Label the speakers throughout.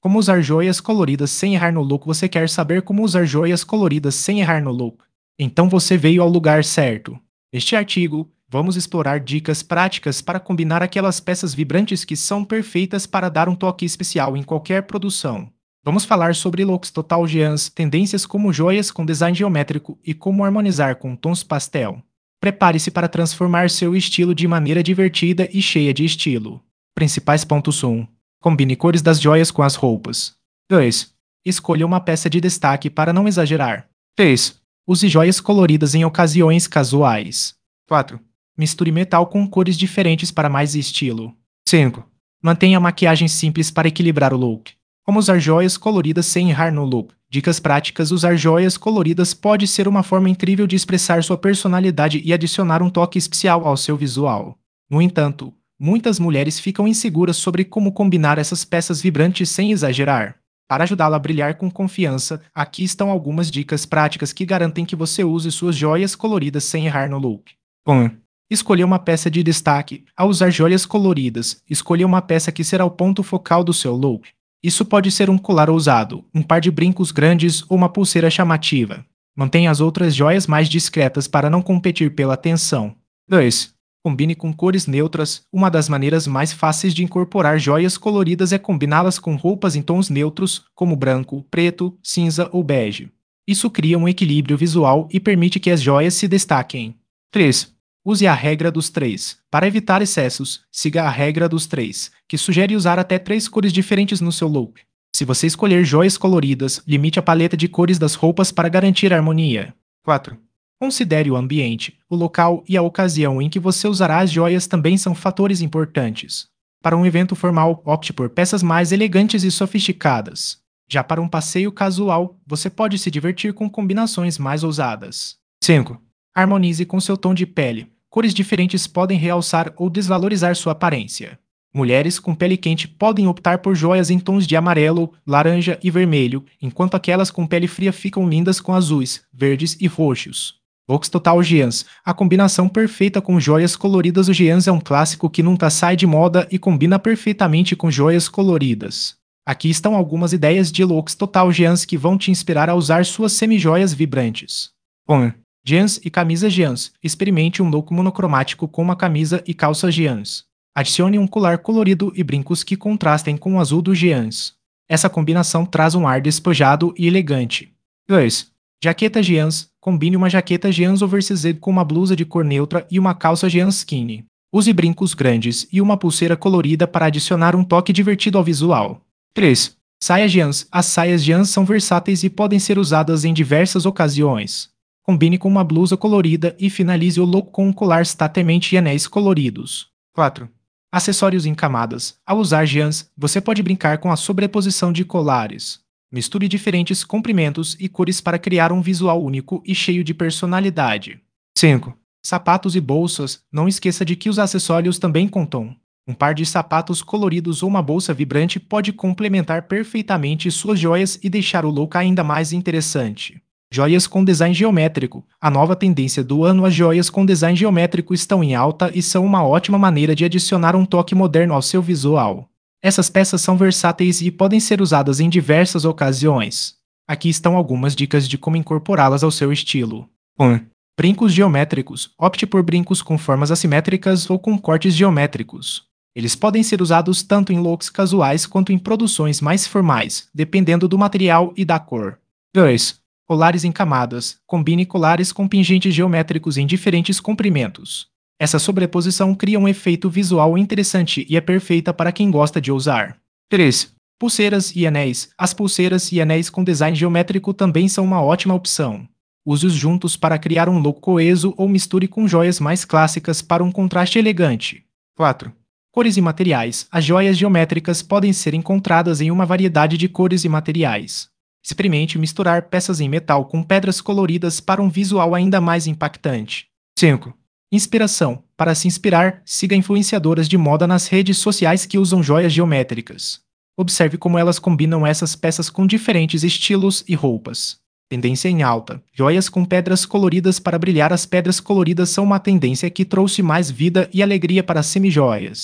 Speaker 1: Como usar joias coloridas sem errar no look? Você quer saber como usar joias coloridas sem errar no look? Então você veio ao lugar certo. Neste artigo, vamos explorar dicas práticas para combinar aquelas peças vibrantes que são perfeitas para dar um toque especial em qualquer produção. Vamos falar sobre looks total jeans, tendências como joias com design geométrico e como harmonizar com tons pastel. Prepare-se para transformar seu estilo de maneira divertida e cheia de estilo. Principais pontos 1. Combine cores das joias com as roupas. 2. Escolha uma peça de destaque para não exagerar. 3. Use joias coloridas em ocasiões casuais. 4. Misture metal com cores diferentes para mais estilo. 5. Mantenha a maquiagem simples para equilibrar o look. Como usar joias coloridas sem errar no look? Dicas práticas: usar joias coloridas pode ser uma forma incrível de expressar sua personalidade e adicionar um toque especial ao seu visual. No entanto, muitas mulheres ficam inseguras sobre como combinar essas peças vibrantes sem exagerar. Para ajudá-la a brilhar com confiança, aqui estão algumas dicas práticas que garantem que você use suas joias coloridas sem errar no look. 1. Escolha uma peça de destaque. Ao usar joias coloridas, escolha uma peça que será o ponto focal do seu look. Isso pode ser um colar ousado, um par de brincos grandes ou uma pulseira chamativa. Mantenha as outras joias mais discretas para não competir pela atenção. 2. Combine com cores neutras. Uma das maneiras mais fáceis de incorporar joias coloridas é combiná-las com roupas em tons neutros, como branco, preto, cinza ou bege. Isso cria um equilíbrio visual e permite que as joias se destaquem. 3. Use a regra dos 3. Para evitar excessos, siga a regra dos 3, que sugere usar até 3 cores diferentes no seu look. Se você escolher joias coloridas, limite a paleta de cores das roupas para garantir harmonia. 4. Considere o ambiente, o local e a ocasião em que você usará as joias também são fatores importantes. Para um evento formal, opte por peças mais elegantes e sofisticadas. Já para um passeio casual, você pode se divertir com combinações mais ousadas. 5. Harmonize com seu tom de pele. Cores diferentes podem realçar ou desvalorizar sua aparência. Mulheres com pele quente podem optar por joias em tons de amarelo, laranja e vermelho, enquanto aquelas com pele fria ficam lindas com azuis, verdes e roxos. Looks Total Jeans. A combinação perfeita com joias coloridas. O jeans é um clássico que nunca sai de moda e combina perfeitamente com joias coloridas. Aqui estão algumas ideias de looks Total Jeans que vão te inspirar a usar suas semi-joias vibrantes. 1. Jeans e camisa jeans. Experimente um look monocromático com uma camisa e calça jeans. Adicione um colar colorido e brincos que contrastem com o azul do jeans. Essa combinação traz um ar despojado e elegante. 2. Jaqueta jeans. Combine uma jaqueta jeans oversized com uma blusa de cor neutra e uma calça jeans skinny. Use brincos grandes e uma pulseira colorida para adicionar um toque divertido ao visual. 3. Saia jeans. As saias jeans são versáteis e podem ser usadas em diversas ocasiões. Combine com uma blusa colorida e finalize o look com um colar statement e anéis coloridos. 4. Acessórios em camadas. Ao usar jeans, você pode brincar com a sobreposição de colares. Misture diferentes comprimentos e cores para criar um visual único e cheio de personalidade. 5. Sapatos e bolsas. Não esqueça de que os acessórios também contam. Um par de sapatos coloridos ou uma bolsa vibrante pode complementar perfeitamente suas joias e deixar o look ainda mais interessante. Joias com design geométrico. A nova tendência do ano, as joias com design geométrico estão em alta e são uma ótima maneira de adicionar um toque moderno ao seu visual. Essas peças são versáteis e podem ser usadas em diversas ocasiões. Aqui estão algumas dicas de como incorporá-las ao seu estilo. 1. Brincos geométricos. Opte por brincos com formas assimétricas ou com cortes geométricos. Eles podem ser usados tanto em looks casuais quanto em produções mais formais, dependendo do material e da cor. 2. Colares em camadas. Combine colares com pingentes geométricos em diferentes comprimentos. Essa sobreposição cria um efeito visual interessante e é perfeita para quem gosta de ousar. 3. Pulseiras e anéis. As pulseiras e anéis com design geométrico também são uma ótima opção. Use-os juntos para criar um look coeso ou misture com joias mais clássicas para um contraste elegante. 4. Cores e materiais. As joias geométricas podem ser encontradas em uma variedade de cores e materiais. Experimente misturar peças em metal com pedras coloridas para um visual ainda mais impactante. 5. Inspiração. Para se inspirar, siga influenciadoras de moda nas redes sociais que usam joias geométricas. Observe como elas combinam essas peças com diferentes estilos e roupas. Tendência em alta. Joias com pedras coloridas para brilhar. As pedras coloridas são uma tendência que trouxe mais vida e alegria para as semijoias.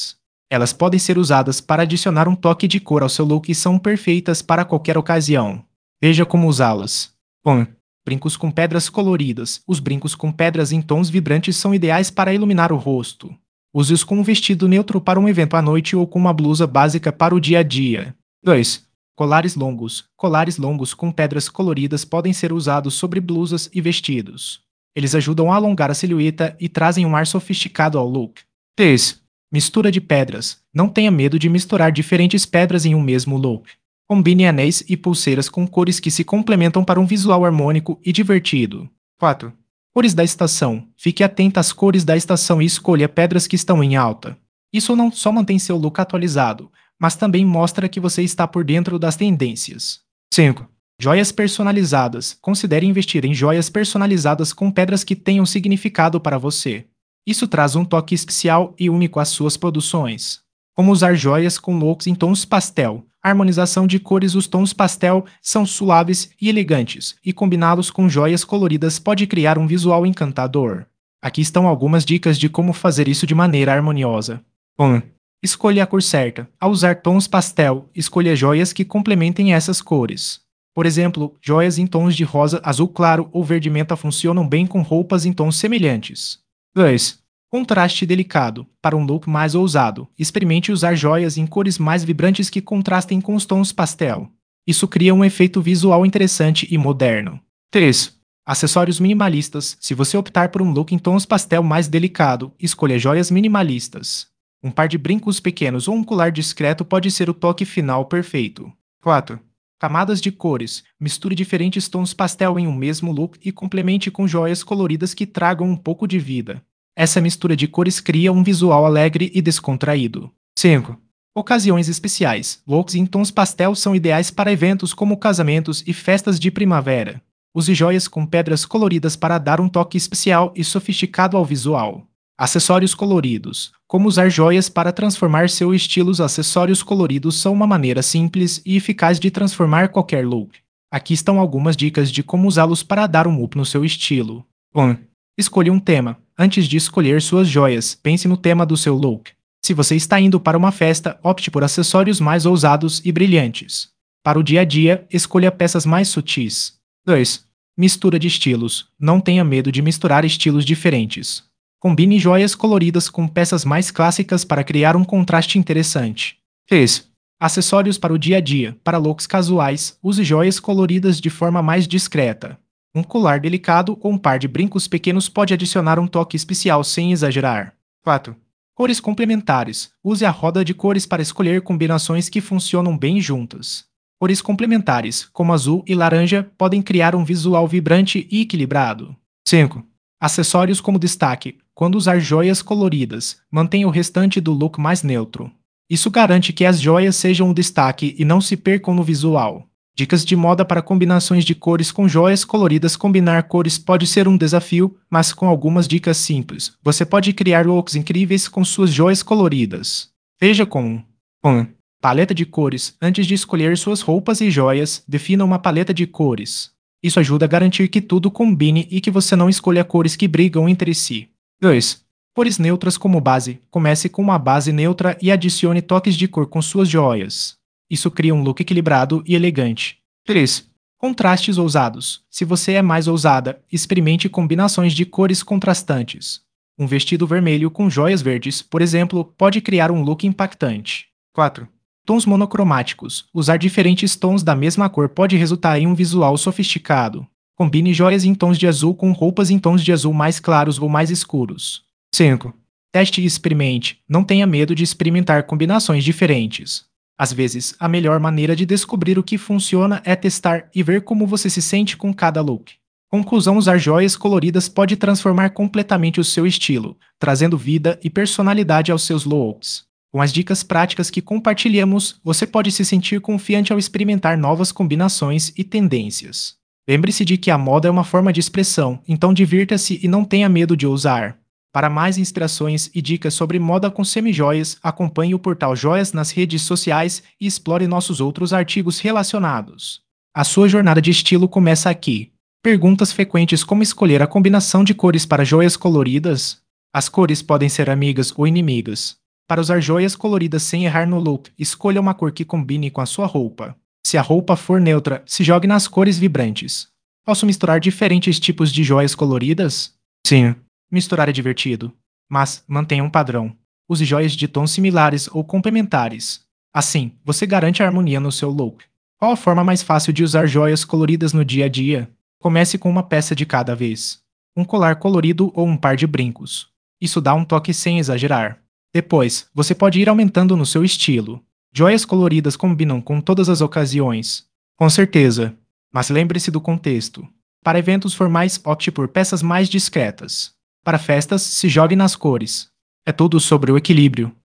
Speaker 1: Elas podem ser usadas para adicionar um toque de cor ao seu look e são perfeitas para qualquer ocasião. Veja como usá-las. 1. Brincos com pedras coloridas. Os brincos com pedras em tons vibrantes são ideais para iluminar o rosto. Use-os com um vestido neutro para um evento à noite ou com uma blusa básica para o dia a dia. 2. Colares longos. Colares longos com pedras coloridas podem ser usados sobre blusas e vestidos. Eles ajudam a alongar a silhueta e trazem um ar sofisticado ao look. 3. Mistura de pedras. Não tenha medo de misturar diferentes pedras em um mesmo look. Combine anéis e pulseiras com cores que se complementam para um visual harmônico e divertido. 4. Cores da estação. Fique atenta às cores da estação e escolha pedras que estão em alta. Isso não só mantém seu look atualizado, mas também mostra que você está por dentro das tendências. 5. Joias personalizadas. Considere investir em joias personalizadas com pedras que tenham significado para você. Isso traz um toque especial e único às suas produções. Como usar joias com looks em tons pastel. A harmonização de cores. Os tons pastel são suaves e elegantes, e combiná-los com joias coloridas pode criar um visual encantador. Aqui estão algumas dicas de como fazer isso de maneira harmoniosa. 1. Escolha a cor certa. Ao usar tons pastel, escolha joias que complementem essas cores. Por exemplo, joias em tons de rosa, azul claro ou verde menta funcionam bem com roupas em tons semelhantes. 2. Contraste delicado. Para um look mais ousado, experimente usar joias em cores mais vibrantes que contrastem com os tons pastel. Isso cria um efeito visual interessante e moderno. 3. Acessórios minimalistas. Se você optar por um look em tons pastel mais delicado, escolha joias minimalistas. Um par de brincos pequenos ou um colar discreto pode ser o toque final perfeito. 4. Camadas de cores. Misture diferentes tons pastel em um mesmo look e complemente com joias coloridas que tragam um pouco de vida. Essa mistura de cores cria um visual alegre e descontraído. 5. Ocasiões especiais. Looks em tons pastel são ideais para eventos como casamentos e festas de primavera. Use joias com pedras coloridas para dar um toque especial e sofisticado ao visual. Acessórios coloridos. Como usar joias para transformar seu estilo. Os acessórios coloridos são uma maneira simples e eficaz de transformar qualquer look. Aqui estão algumas dicas de como usá-los para dar um up no seu estilo. 1. Escolha um tema. Antes de escolher suas joias, pense no tema do seu look. Se você está indo para uma festa, opte por acessórios mais ousados e brilhantes. Para o dia a dia, escolha peças mais sutis. 2. Mistura de estilos. Não tenha medo de misturar estilos diferentes. Combine joias coloridas com peças mais clássicas para criar um contraste interessante. 3. Acessórios para o dia a dia. Para looks casuais, use joias coloridas de forma mais discreta. Um colar delicado ou um par de brincos pequenos pode adicionar um toque especial sem exagerar. 4. Cores complementares. Use a roda de cores para escolher combinações que funcionam bem juntas. Cores complementares, como azul e laranja, podem criar um visual vibrante e equilibrado. 5. Acessórios como destaque. Quando usar joias coloridas, mantenha o restante do look mais neutro. Isso garante que as joias sejam um destaque e não se percam no visual. Dicas de moda para combinações de cores com joias coloridas. Combinar cores pode ser um desafio, mas com algumas dicas simples, você pode criar looks incríveis com suas joias coloridas. Veja como 1. Paleta de cores. Antes de escolher suas roupas e joias, defina uma paleta de cores. Isso ajuda a garantir que tudo combine e que você não escolha cores que brigam entre si. 2. Cores neutras como base. Comece com uma base neutra e adicione toques de cor com suas joias. Isso cria um look equilibrado e elegante. 3. Contrastes ousados. Se você é mais ousada, experimente combinações de cores contrastantes. Um vestido vermelho com joias verdes, por exemplo, pode criar um look impactante. 4. Tons monocromáticos. Usar diferentes tons da mesma cor pode resultar em um visual sofisticado. Combine joias em tons de azul com roupas em tons de azul mais claros ou mais escuros. 5. Teste e experimente. Não tenha medo de experimentar combinações diferentes. Às vezes, a melhor maneira de descobrir o que funciona é testar e ver como você se sente com cada look. Conclusão: usar joias coloridas pode transformar completamente o seu estilo, trazendo vida e personalidade aos seus looks. Com as dicas práticas que compartilhamos, você pode se sentir confiante ao experimentar novas combinações e tendências. Lembre-se de que a moda é uma forma de expressão, então divirta-se e não tenha medo de ousar. Para mais inspirações e dicas sobre moda com semi-joias, acompanhe o portal Joias nas redes sociais e explore nossos outros artigos relacionados. A sua jornada de estilo começa aqui. Perguntas frequentes: como escolher a combinação de cores para joias coloridas? As cores podem ser amigas ou inimigas. Para usar joias coloridas sem errar no look, escolha uma cor que combine com a sua roupa. Se a roupa for neutra, se jogue nas cores vibrantes. Posso misturar diferentes tipos de joias coloridas? Sim, misturar é divertido, mas mantenha um padrão. Use joias de tons similares ou complementares. Assim, você garante a harmonia no seu look. Qual a forma mais fácil de usar joias coloridas no dia a dia? Comece com uma peça de cada vez. Um colar colorido ou um par de brincos. Isso dá um toque sem exagerar. Depois, você pode ir aumentando no seu estilo. Joias coloridas combinam com todas as ocasiões. Com certeza. Mas lembre-se do contexto. Para eventos formais, opte por peças mais discretas. Para festas, se jogue nas cores. É tudo sobre o equilíbrio.